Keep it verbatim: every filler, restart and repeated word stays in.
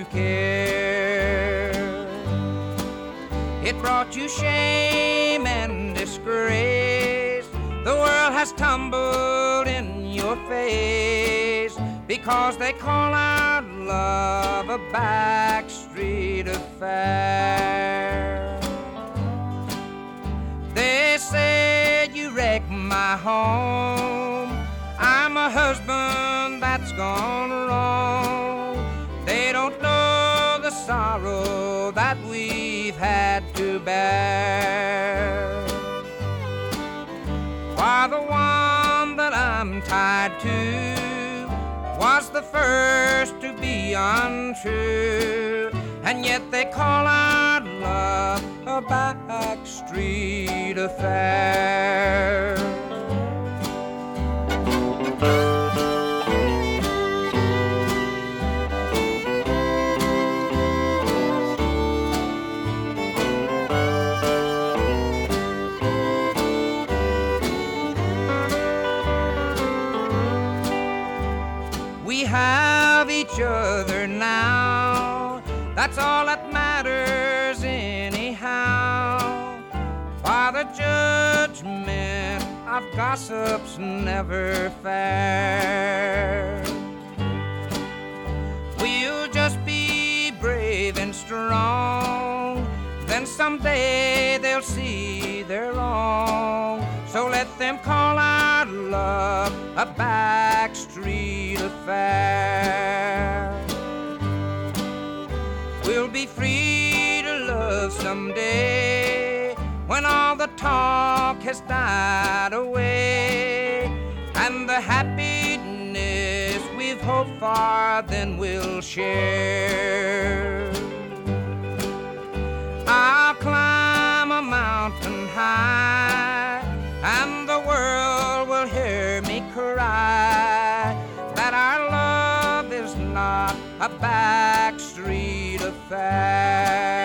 you care. It brought you shame and disgrace. The world has tumbled in your face because they call our love a backstreet affair. They say you wrecked my home. I'm a husband that's gone wrong. They don't know the sorrow that we've had to bear. Why, the one that I'm tied to was the first to be untrue, and yet they call our love a backstreet affair. We have each other now, that's all that matters anyhow. For the judgment of gossip's never fair. We'll just be brave and strong, then someday they'll see they're wrong. So let them call our love a backstreet affair. We'll be free to love someday when all the talk has died away, and the happiness we've hoped for then we'll share. I'll climb a mountain high, and the world will hear me cry that our love is not a backstreet affair.